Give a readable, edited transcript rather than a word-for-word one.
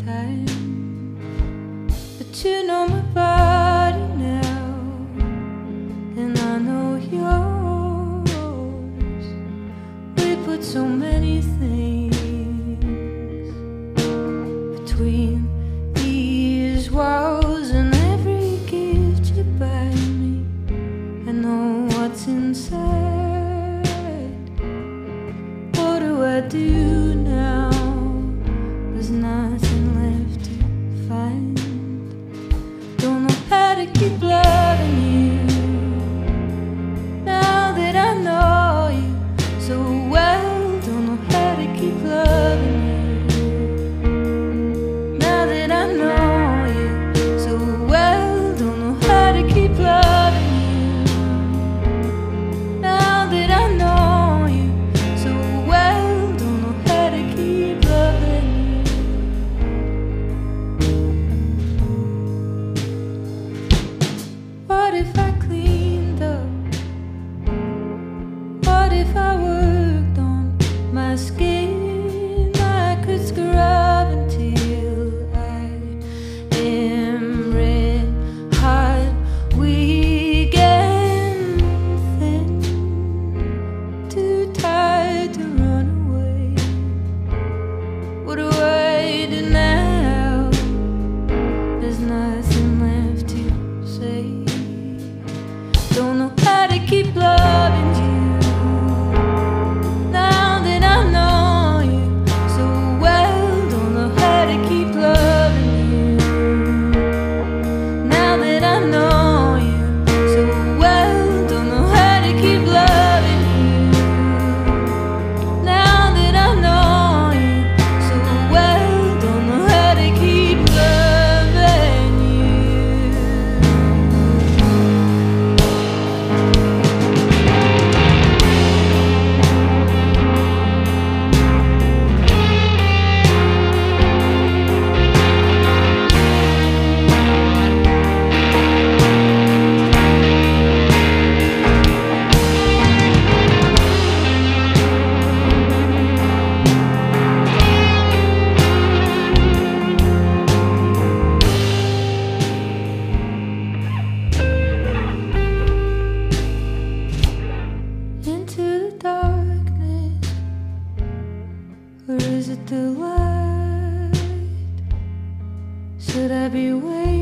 time. But you know my body now, and I know yours. We put so many things between these walls, and every gift you buy me, I know what's inside. What do I do now? There's nothing left to find. Don't know how to keep loving you now that I know you so well. Don't know how to keep loving you now that I know you so well. Don't know how to keep loving you now that I know you so well. Don't know how to keep loving you. What if I cleaned up? What if I worked on my skin? I could scrub until I am red hot, weak and thin, too tired to run away. What do I do now? There's nothing left to say. Don't know how to keep loving you now that I know you so well. Don't know how to keep loving you now that I know you so well. Don't know how to keep loving you now that I know you so well. Don't know how to keep loving you. Into the darkness, or is it the light? Should I be waiting?